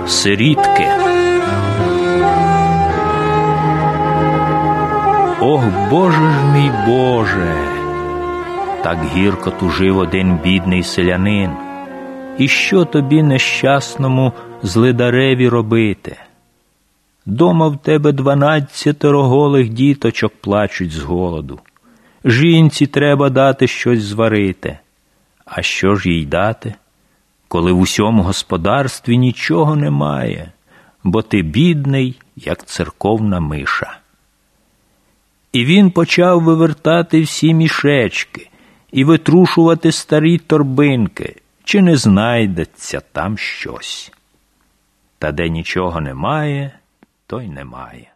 Сирітки. Ох, Боже ж мій Боже! Так гірко тужив один бідний селянин. І що тобі, нещасному злидареві, робити? Дома в тебе 12 голих діточок плачуть з голоду. Жінці треба дати щось зварити. А що ж їй дати, коли в усьому господарстві нічого немає, бо ти бідний, як церковна миша? І він почав вивертати всі мішечки і витрушувати старі торбинки, чи не знайдеться там щось. Та де нічого немає, то й немає.